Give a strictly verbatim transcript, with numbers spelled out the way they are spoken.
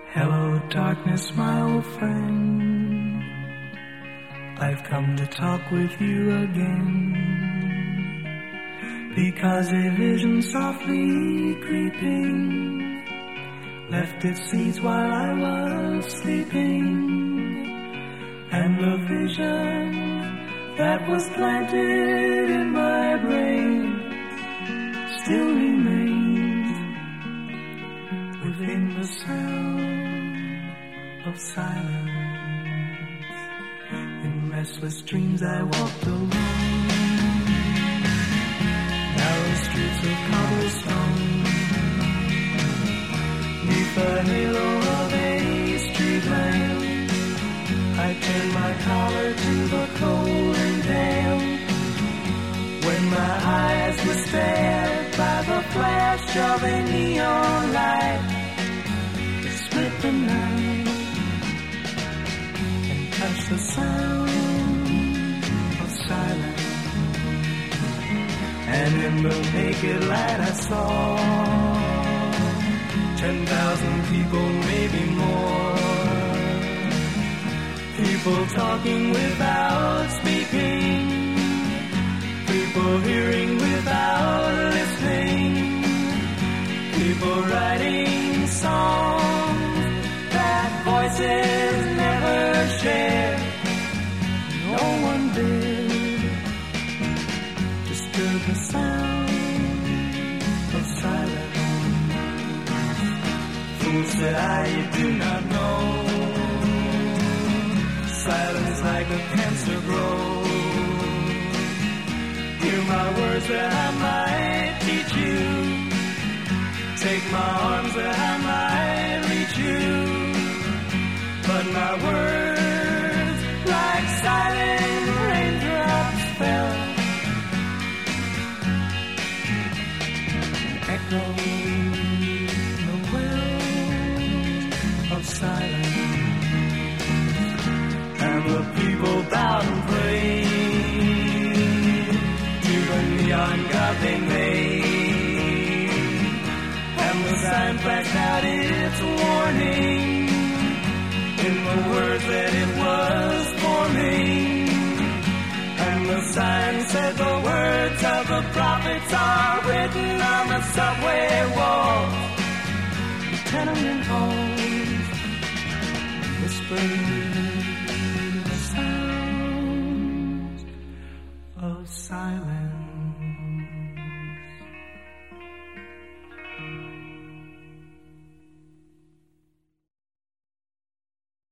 Hello, darkness, my old friend. I've come to talk with you again, because a vision softly creeping left its seeds while I was sleeping, and the vision that was planted in my brain still remains within the sound of silence. In restless dreams I walked alone, narrow streets of cobblestone, neath the halo of a street lamp. I turned my collar to the cold and damp, when my eyes were stared by the flash of a neon light that split the night and touched the sound of silence. And in the naked light I saw ten thousand people, maybe more, people talking without speaking, people hearing without listening, people writing songs that voices never shared. No one did disturb the sound of silence. Fool, said I, you do not know, silence like a cancer grows. Hear my words that I might teach you, take my arms that I might reach you, but my words like silent raindrops fell, echoing the well of silence. And the people bowed and prayed to the neon god they made, and the sign flashed out its warning in the words that it was forming. And the sign said the words of the prophets are written on the subway walls, the tenement halls, whispering of silence.